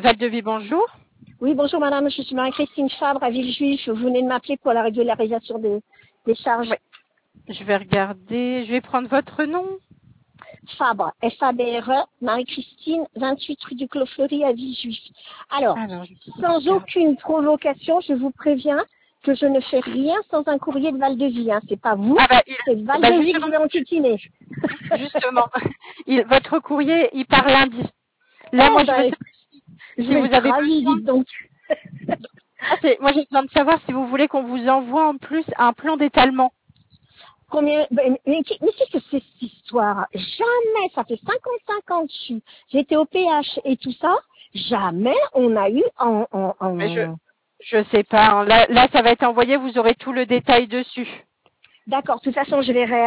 Val-de-Vie, bonjour. Oui, bonjour madame, je suis Marie-Christine Fabre à Villejuif. Vous venez de m'appeler pour la régularisation des charges. Oui. Je vais regarder, je vais prendre votre nom. Fabre, F-A-B-R-E, Marie-Christine, 28 rue du Clos Fleury à Villejuif. Alors, Alors, sans regarde. aucune provocation, je vous préviens que je ne fais rien sans un courrier de Val-de-Vie. Hein. C'est pas vous, Ah bah, c'est Val-de-Vie que je vais enquiquiner. justement, votre courrier, il part lundi. Là, Eh moi, je veux ben, savoir je si vais vous être avez ravie, besoin. dites donc. Moi, j'ai besoin de savoir si vous voulez qu'on vous envoie en plus un plan d'étalement. Combien, mais qu'est-ce que c'est cette histoire? Jamais, ça fait 55 ans dessus. J'étais au PH et tout ça, jamais on a eu Mais je sais pas. Hein. Là, ça va être envoyé. Vous aurez tout le détail dessus. D'accord, de toute façon, je verrai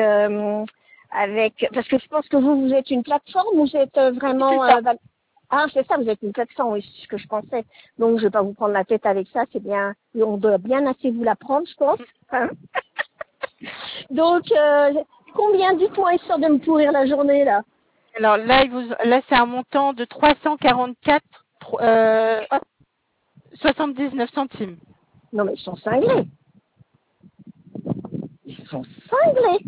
parce que je pense que vous êtes une plateforme, vous êtes C'est vraiment, ça. ah, c'est ça, vous êtes une plateforme, oui, c'est ce que je pensais. Donc, je vais pas vous prendre la tête avec ça, c'est bien, on doit bien assez vous la prendre, je pense. Hein. Donc, combien, dites-moi, histoire de me pourrir la journée, là? Alors là, c'est un montant de 344 79 centimes. Non, mais ils sont cinglés. Ils sont cinglés.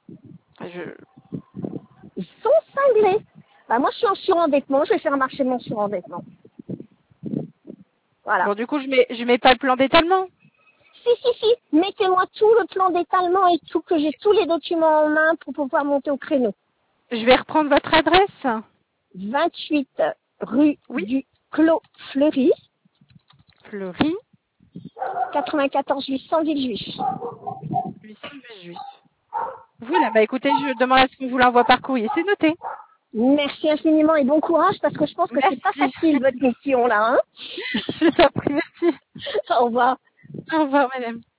Ils sont cinglés. Bah, moi, je suis en surendettement, je vais faire marcher mon surendettement. Voilà. Bon, du coup, je mets pas le plan d'étalement. Si. Mettez-moi tout le plan d'étalement et tout, que j'ai tous les documents en main pour pouvoir monter au créneau. Je vais reprendre votre adresse. 28 rue Oui. du Clos Fleury, Fleury. 94 800 Villejuif. 818. Voilà, bah écoutez, je demande à ce qu'on vous l'envoie par courrier. C'est noté. Merci infiniment et bon courage parce que je pense que c'est pas Merci. facile votre mission là. Hein. Je t'en prie, merci. Au revoir. Au revoir, madame.